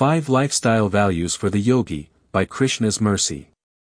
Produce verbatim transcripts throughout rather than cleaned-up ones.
Five Lifestyle Values for the Yogi, by Krishna's Mercy.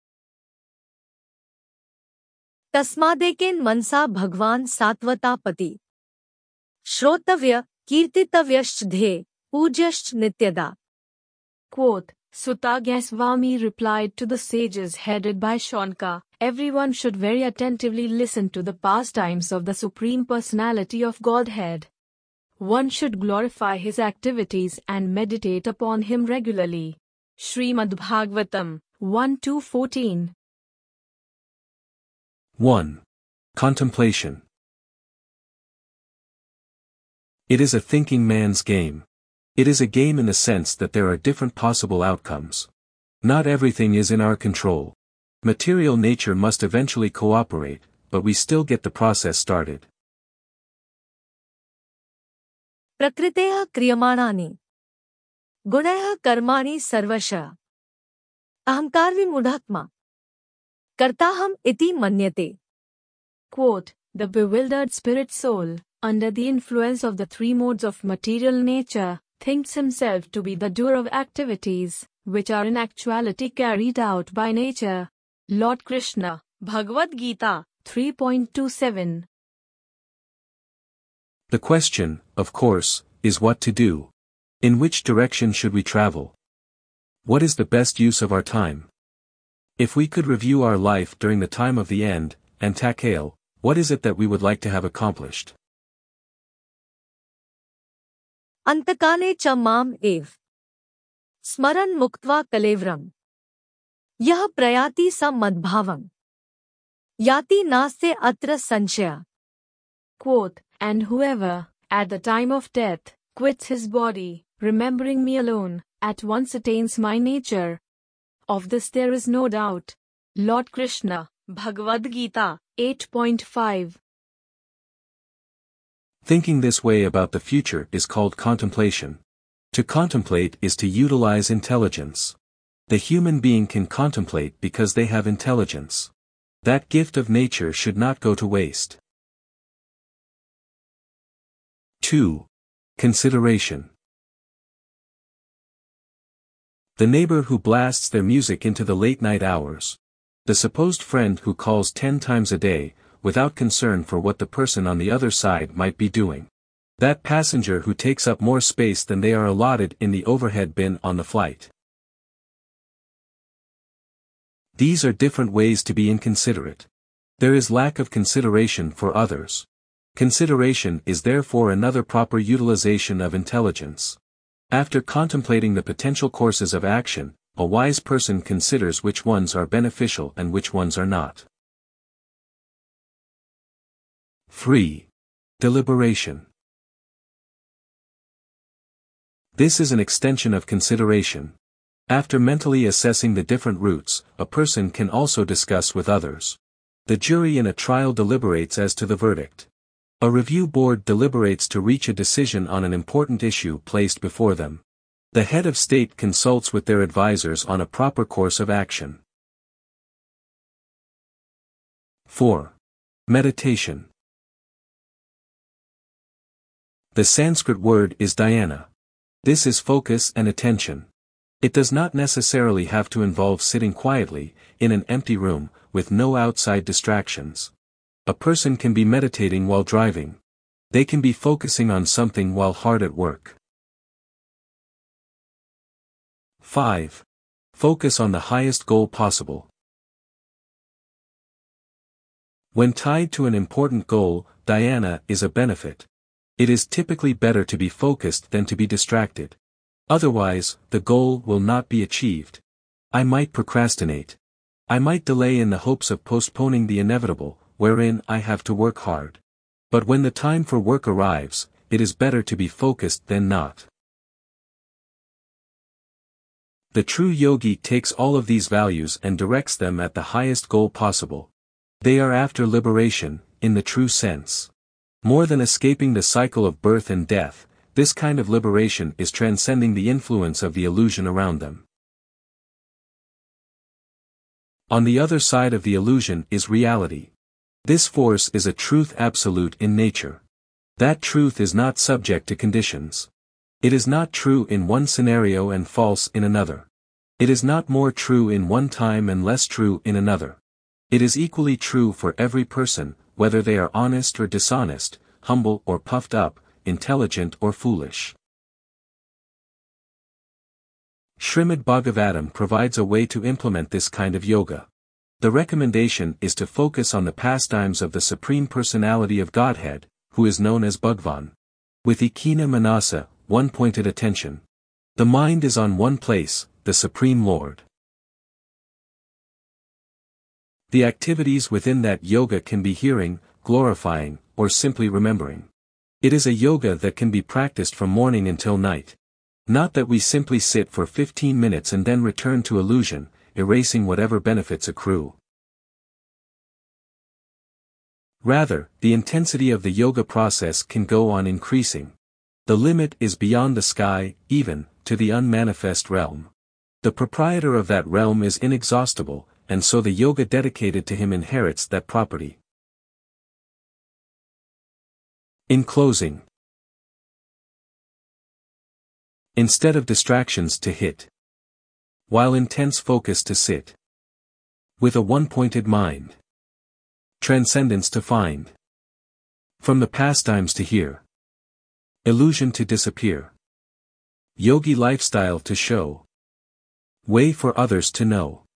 तस्मादेकेन मनसा भगवान सात्वता पति श्रोतव्य कीर्तितव्यश्च ध्येय पूज्यश्च नित्यदा. Quote, Sutta Goswami replied to the sages headed by Shaunka, everyone should very attentively listen to the pastimes of the Supreme Personality of Godhead. One should glorify his activities and meditate upon him regularly. Srimad Bhagavatam, one to fourteen. one. Contemplation. It is a thinking man's game. It is a game in the sense that there are different possible outcomes. Not everything is in our control. Material nature must eventually cooperate, but we still get the process started. प्रकृतेः क्रियमाणानि गुणैः कर्माणि सर्वशः अहंकारविमूढात्मा कर्ताहम् इति मन्यते. Quote, the bewildered spirit soul, under the influence of the three modes of material nature, thinks himself to be the doer of activities, which are in actuality carried out by nature. Lord Krishna, Bhagavad Gita, three point two seven. The question, of course, is what to do. In which direction should we travel? What is the best use of our time? If we could review our life during the time of the end, and takale, what is it that we would like to have accomplished? अंतकाले च माम एव स्मरन् मुक्त्वा कलेवरम् यः प्रयाति स मद्भावम् याति नास्ते अत्र संशयः. Quote, and whoever, at the time of death, quits his body, remembering me alone, at once attains my nature. Of this there is no doubt. Lord Krishna, Bhagavad Gita, eight point five. Thinking this way about the future is called contemplation. To contemplate is to utilize intelligence. The human being can contemplate because they have intelligence. That gift of nature should not go to waste. two. Consideration. The neighbor who blasts their music into the late night hours. The supposed friend who calls ten times a day, without concern for what the person on the other side might be doing. That passenger who takes up more space than they are allotted in the overhead bin on the flight. These are different ways to be inconsiderate. There is lack of consideration for others. Consideration is therefore another proper utilization of intelligence. After contemplating the potential courses of action, a wise person considers which ones are beneficial and which ones are not. three. Deliberation. This is an extension of consideration. After mentally assessing the different routes, a person can also discuss with others. The jury in a trial deliberates as to the verdict. A review board deliberates to reach a decision on an important issue placed before them. The head of state consults with their advisors on a proper course of action. four. Meditation. The Sanskrit word is dhyana. This is focus and attention. It does not necessarily have to involve sitting quietly, in an empty room, with no outside distractions. A person can be meditating while driving. They can be focusing on something while hard at work. five. Focus on the highest goal possible. When tied to an important goal, dhyana is a benefit. It is typically better to be focused than to be distracted. Otherwise, the goal will not be achieved. I might procrastinate. I might delay in the hopes of postponing the inevitable, wherein I have to work hard. But when the time for work arrives, it is better to be focused than not. The true yogi takes all of these values and directs them at the highest goal possible. They are after liberation, in the true sense. More than escaping the cycle of birth and death, this kind of liberation is transcending the influence of the illusion around them. On the other side of the illusion is reality. This force is a truth absolute in nature. That truth is not subject to conditions. It is not true in one scenario and false in another. It is not more true in one time and less true in another. It is equally true for every person, whether they are honest or dishonest, humble or puffed up, intelligent or foolish. Srimad Bhagavatam provides a way to implement this kind of yoga. The recommendation is to focus on the pastimes of the Supreme Personality of Godhead, who is known as Bhagwan. With Ekina Manasa, one-pointed attention. The mind is on one place, the Supreme Lord. The activities within that yoga can be hearing, glorifying, or simply remembering. It is a yoga that can be practiced from morning until night. Not that we simply sit for fifteen minutes and then return to illusion, erasing whatever benefits accrue. Rather, the intensity of the yoga process can go on increasing. The limit is beyond the sky, even, to the unmanifest realm. The proprietor of that realm is inexhaustible, and so the yoga dedicated to him inherits that property. In closing, instead of distractions to hit, while intense focus to sit, with a one-pointed mind, transcendence to find, from the pastimes to hear, illusion to disappear, yogi lifestyle to show, way for others to know.